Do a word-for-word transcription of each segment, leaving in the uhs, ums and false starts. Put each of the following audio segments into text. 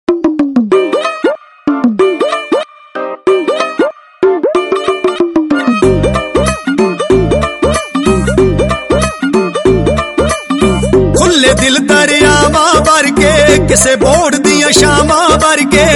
खुले दिल दरियावां वर्गे किसे बोड़ दियां शामां वर्गे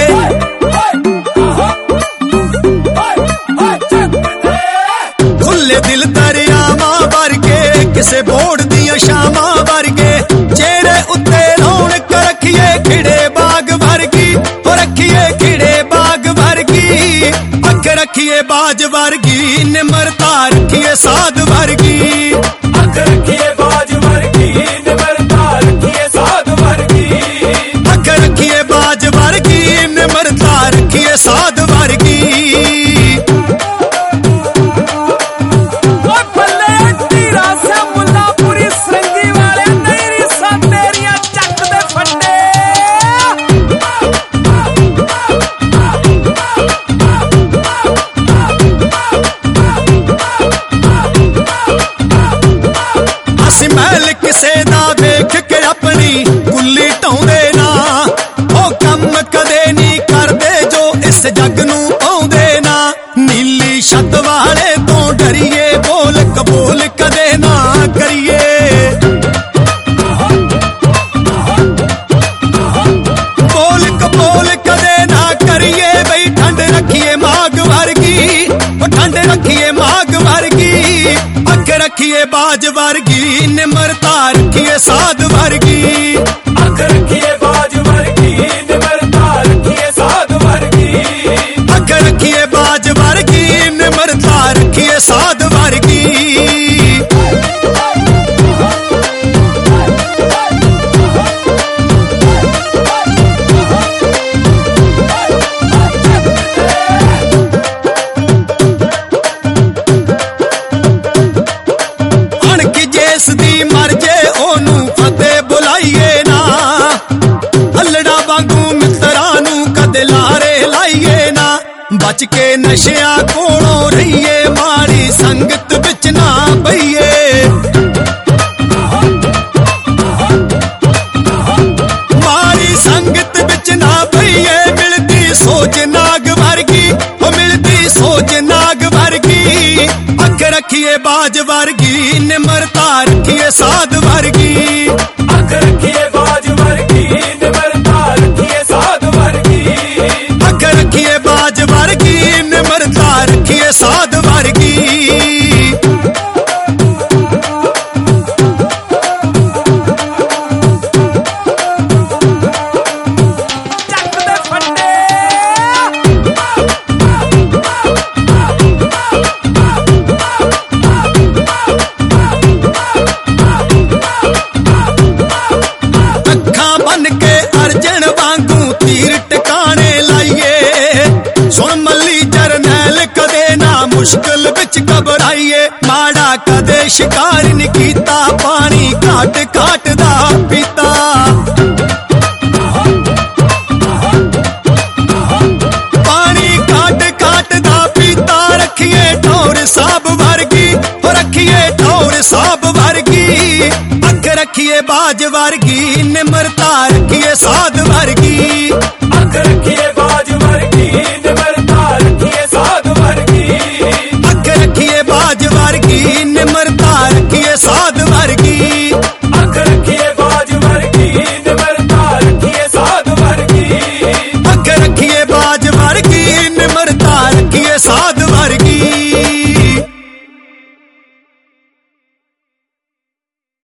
खुले दिल दरियावां वर्गे किसे बोड़ दियां शामां वर्गे चेहरे उत्ते रौनक रखिए खिड़े बाग वर्गी हो रखिए खिड़े बाग वर्गी अख रखिए बाज वर्गी निमरता रखिए साध वर्गी अख रखिए बाज वर्गी निमरता रखिए साध वर्गी अख रखिए बाज वर्गी निमरता रखिए साध वर्गी महल किसे ना देख के अपनी कुल्ली ढाउंदे ना ओ कम कदे नहीं करदे जो इस जग नू पाउंदे ना नीली छत वाले तो डरिए बोल कबूल कदे ना करिए बोल कबूल कदे ना करिए बई ठंड रखिए माग वर्गी ठंड रखिए माग वर्गी अख रखिए बाज वर्गी निमरता रखिए साध वर्गी अख रखिए बाज वर्गी निमरता रखिए साध वर्गी अख रखिए बाज वर्गी निमरता रखिए साध वर्गी दी मरजे ओनू फतेह बुलाइए ना हलड़ा वांगू मित्रा नू कदे लारे लाइए ना बच के नशिया कोलों रहिए माड़ी संगत विच ना पईए माड़ी संगत विच ना पईए मिलती सोच नाग वर्गी ओ मिलती सोच नाग वर्गी अख रखिए बाज वर्गी निमरता रखिए साध वर्गी अख रखिए बाज वर्गी निमरता रखिए साध वर्गी अख रखिए बाज वर्गी निमरता रखिए साध वर्गी मुश्किल बिच घबराइए माड़ा कदे शिकार नहीं कीता पानी घाट घाट दा पीता पानी घाट घाट दा पीता रखिए ठौर साब वर्गी रखिए ठौर साब वर्गी अख रखिए बाज वर्गी निमरता रखिए साध वर्गी